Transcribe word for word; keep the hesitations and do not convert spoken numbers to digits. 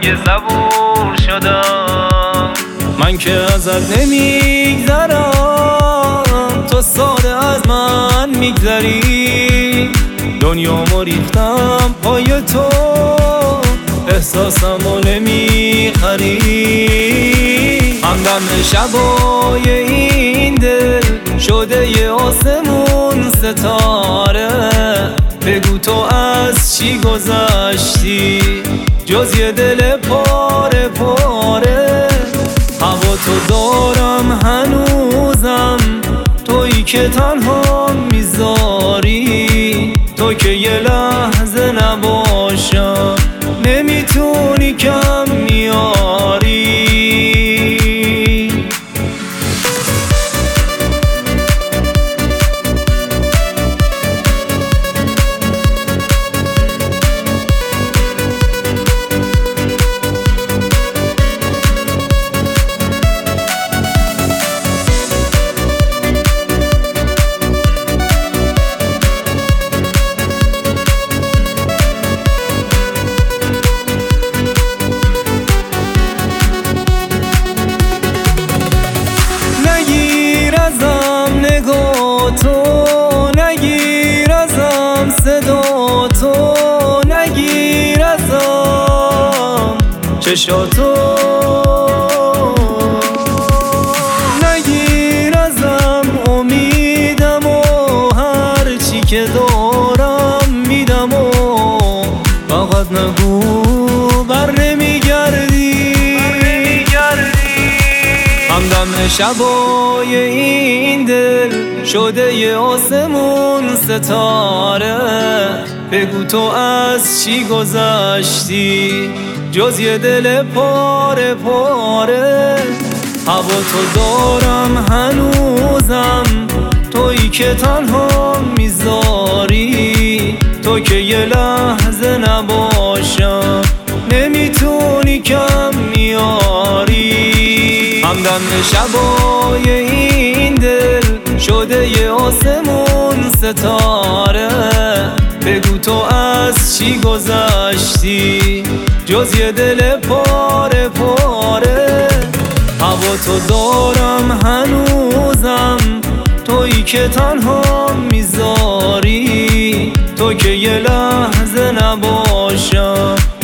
دیگه صبور شدم. من که ازت نمیگذرم، تو ساده از من میگذری. دنیامو ریختم پای تو، احساسمو نمیخری. همدم شبای این دل شده ی آسمون ستاره. بگو تو از چی گذشتی جز یه دل پاره پاره. هوا تو دارم هنوزم، تویی که تنها میذاری. تو که یه لحظه نباشم نمیتونی کم میاری. تو نگیر ازم صدا تو، نگیر ازم چشاتو، نگیر ازم امیدم و هر چی که دارم میدم و فقط نگو بر نمیگردی. همدم شبای این دل شده ی آسمون ستاره. بگو تو از چی گذشتی جز یه دل پاره پاره. هوا تو دارم هنوزم، تویی که تنها میذاری. تو که یه لحظه نباشم نمیتونی کم میاری. همدم شبای این دل شده ی آسمون ستاره. بگو تو از چی گذشتی جز یه دل پاره پاره. هوا تو دارم هنوزم، تویی که تنها میذاری. تو که یه لحظه نباشم